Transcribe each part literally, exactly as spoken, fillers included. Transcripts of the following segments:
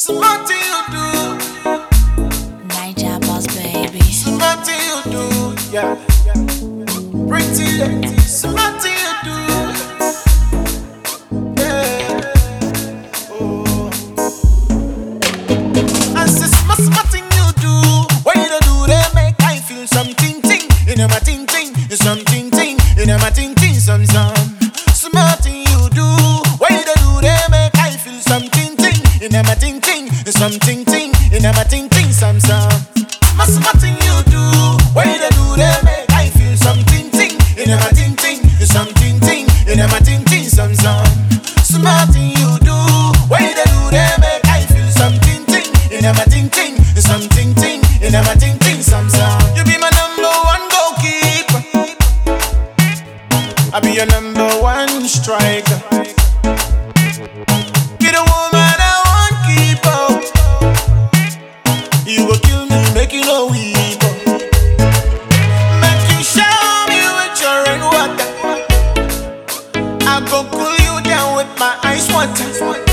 Something you do, Niger boss baby. something you do, yeah. Pretty lady, something you do, yeah. Oh. I say something you do, what you do, they make I feel something, ting, in a ting ting, something ting, in a ting ting, some some. Something you do, what you do, they make I feel something, ting, in a ting ting, something ting, in a ting ting, some some. Something you do, what you do, they make I feel something, ting, in a ting ting, something ting, in a ting ting, some some. Something you do, what you do, they make I feel something, ting, in a ting ting, something ting, in a ting ting, some some. You be my number one goalkeeper, I be your number one striker. Be the woman I want keep up. You go kill me, make you no weep up. Make you show me with your rain water. I go cool you down with my ice water.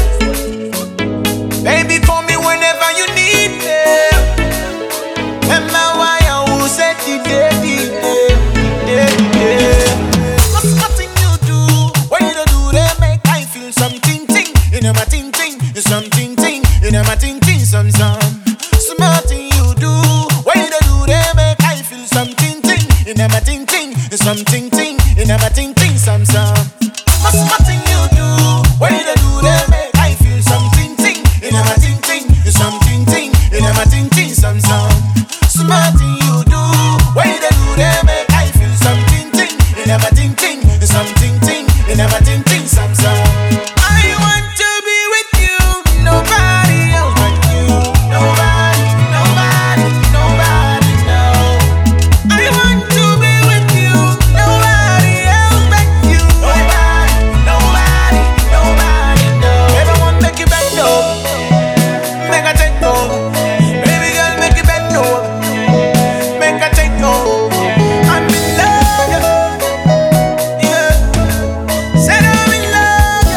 Baby, call me whenever you need me. And my why I will set the day, the day, the day. What's nothing you do? What you do? They make I feel something, ting, in a ting ting, something ting, in a ting ting, some some. Something you do, what you do? They make I feel something, ting, in a ting ting, something ting, in a ting ting, some some. What's nothing you do? What you do? They make I feel something, ting, in a ting ting, something ting, in a ting ting, some some. Something you do, what you do? They make I feel something, ting, in a ting ting, something ting, in a ting ting, some some. I want to be with you, nobody else but you, nobody, nobody, nobody, no. I want to be with you, nobody else but you, nobody, nobody, nobody, no. Everyone make it back up, make a take over, baby girl make it back up, make a take over. I'm in love, yeah. Said I'm in love,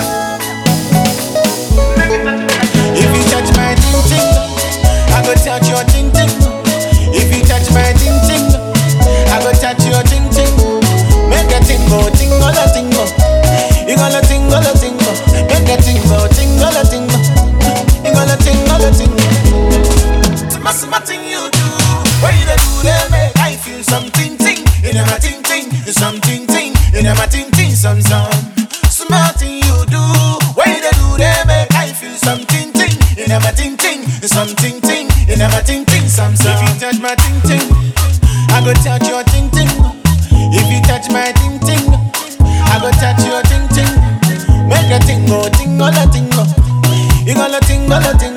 if you touch my ting ting, I go touch your ting ting. If you touch my ting ting, I go touch your ting ting. Make a tingle, tingle, a tingle. You gonna tingle, a tingle. Make a tingle, tingle, a tingle. You gonna tingle, a tingle. Something you do, what you do, they make I feel something, ting, in a ting ting, something ting, in a ting ting, some some. Something you do, what you do, they make I feel something, ting, in a ting ting, something ting, in a ting ting, some some. If you touch my ting ting, I go touch your ting ting. If you touch my ting ting, I go touch your ting ting. Make a tingle, tingle, a tingle. You gonna tingle, a tingle.